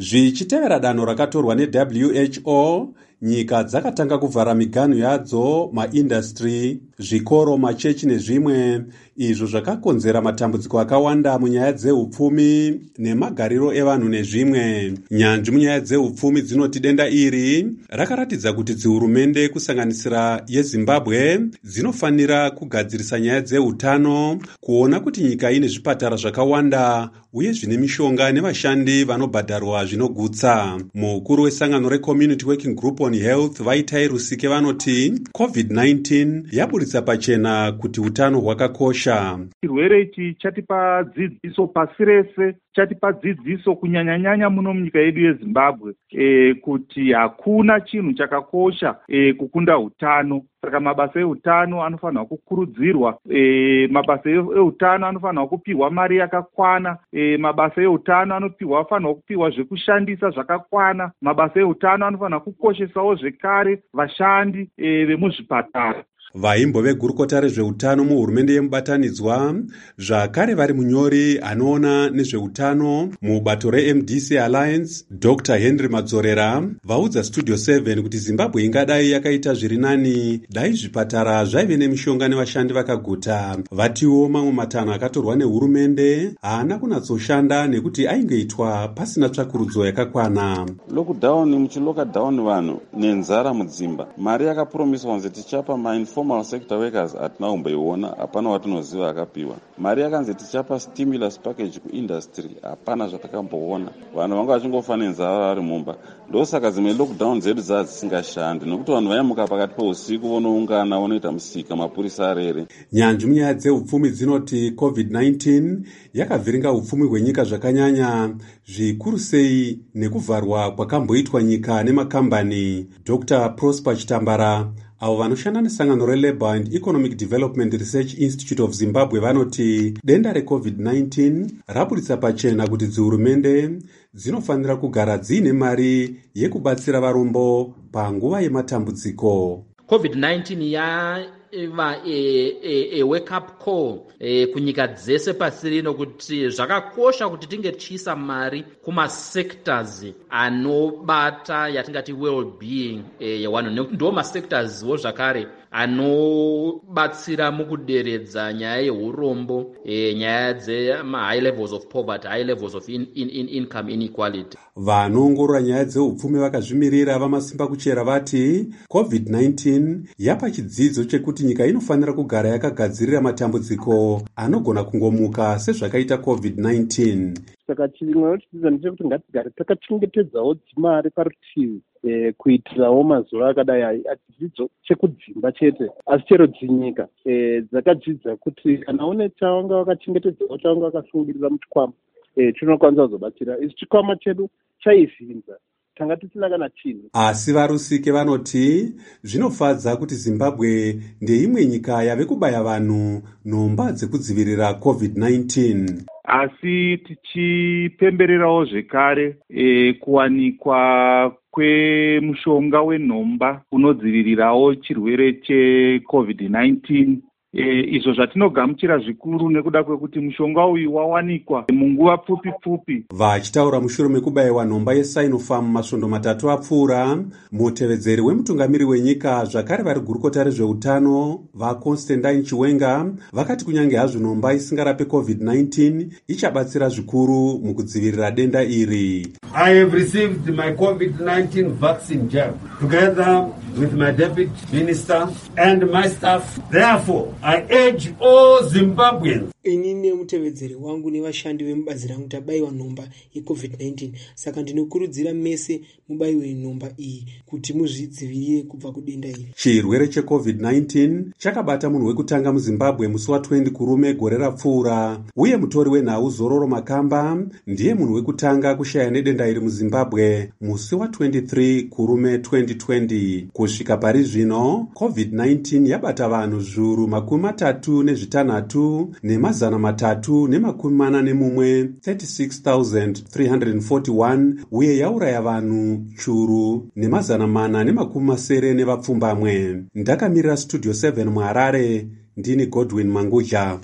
Zvichitevera danho rakatorwa neWHO, nyika dzakatanga kuvhara miganhu yadzo, maindastri, zvikoro, machechi nezvimwe, izvo zvakakonzera matambudziko akawanda munyaya dzeupfumi nemagariro evanhu nezvimwe. Nyanzvi munyaya dzeupfumi dzinoti denda iri rakaratidza kuti dzihurumende kusanganisira yeZimbabwe dzinofanira kugadzirisa nyaya dzeutano, kuona kuti nyika ine zvipatara zvakawanda uye zvine mishonga nevashandi vanobhadharwa zvinogutsa. Mukuru wesangano reCommunity Working Group on Health Vaitai Rusike vanoti COVID-19 yaburitsa pachena kuti utano hwakakosha. Chirwere ichi chatipa dzidziso pasi rese, chatipa dzidziso kunyanya-nyanya muno munyika yedu yeZimbabwe, kuti hakuna chinhu chakakosha kukunda utano. Saka mabasa eutano anofanirwa kukurudzirwa, mabasa eutano anofanirwa kupiwa mari yakakwana, mabasa eutano anofanirwa kupiwa zvekushandisa zvakakwana, mabasa eutano anofanirwa kukoshesawo zvekare vashandi vemuzvipatara. Vaimbo vegurukota rezveutano muhurumende yemubatanidzwa, zvakare vari munyori anoona nezveutano mubato reMDC Alliance, Dr. Henry Madzorera, vaudza Studio 7 kuti Zimbabwe ingadai yakaita zviri nani dai zvipatara zvaive nemishonga nevashandi vakaguta. Vatiwo mamwe matanho akatorwa nehurumende haana kunatsoshanda nekuti aingeitwa pasina tsvakurudzo yakakwana. Lockdown muchiloka down vanhu nenzara mudzimba, mari yakapromiswa kunzi tichapa informal sector workers hatina kumboiona, hapana watinoziva akapiwa. Mari yakanzi tichapa stimulus package kuindustry, hapana zvatakamboona. Vanhu vanga vachingofa nenzara vari mumba. Ndosaka dzimwe lockdown dzedu dzisingashandi nokuti vanhu vaimuka pakati peusiku vonoungana vonoita musika, mapurisa arere. Nyanzvi munyaya dzeupfumi dzinoti COVID-19 yakavhiringa upfumi hwenyika zvakanyanya, zvikuru sei nekuvharwa kwakamboitwa nyika nemakambani. Dr. Prosper Chitambara, avo vanoshanda nesangano reLabour and Economic Development Research Institute of Zimbabwe vanoti denda reCovid-19 raburitsa pachena kuti dzihurumende dzinofanira kugara dziine mari yekubatsira varombo panguva yematambudziko. COVID-19 yaiva a wake-up call kunyika dzese pasi rino kuti zvakakosha kuti tinge tichiisa mari kumasectors anobata yatingati well-being yevanhu, nekuti ndiwo masectorswo zvakare anobatsira mukuderedza nyaya yeurombo, nyaya dzema-high levels of poverty, high levels of income inequality. Vanoongorora nyaya dzeupfumi vakazvimirira vamasimba kuchera vati COVID-19 yapa chidzidzo chekuti nyika inofanira kugara yakagadzirira matambudziko anogona kungomuka sezvakaita COVID-19. Saka chimwe chidzidzo ndechekuti ngatigare takachengetedzawo dzimari parutivi, kuitirawo mazuva akadai adzidzo chekudzimba chete, asi chero dzinyika dzakadzidza kuti kana une chawanga wakachengetedzawo chawanga wakasungirira muchikwama, chinokwanisa kuzobatsira. Isi chikwama chedu chaivhinza, tanga tisina kana chinhu. Asi vaRusike vanoti zvinofadza kuti Zimbabwe ndeimwe nyika yave kubaya vanhu nhomba dzekudzivirira COVID-19. Asi tichipembererawo zvekare kuwanikwa kwemushonga wenhomba unodzivirirawo chirwere cheCovid-19. Izvo zvatinogamuchira zvikuru nekuda kwekuti mushonga uyu wawanikwa munguva pfupi. Vachitaura mushure mekubayiwa nhomba yeSinopharm masvondo 3 apfuura, mutevedzeri wemutungamiri wenyika zvakare vari gurukota rezveutano vaConstantine Chiwenga vakati kunyange hazvo nhomba isingarape COVID-19 ichabatsira zvikuru mukudzivirira denda iri. I have received my COVID-19 vaccine jab together with my deputy minister and my staff. Therefore, I urge all Zimbabweans. Ini nemutevedzeri wangu nevashandi vemubazi rangu tabayiwa nhomba yeCovid-19. Saka ndinokurudzira mese mubayiwe nhomba iyi kuti muzvidzivirire kubva kudenda iri. Chirwere cheCovid-19 chakabata munhu wekutanga muZimbabwe musi wa20 kurume gore rapfuura, uye mutori wenhau Zororo Makamba ndiye munhu wekutanga kushaya nedenda iri muZimbabwe musi wa23 kurume 2020. Kusvika pari zvino COVID-19 yabata vanhu zviuru 36 36,341 uye yauraya vanhu churu 480 nevapfumbamwe. Ndakamirira Studio 7 muHarare, ndini Godwin Manguja.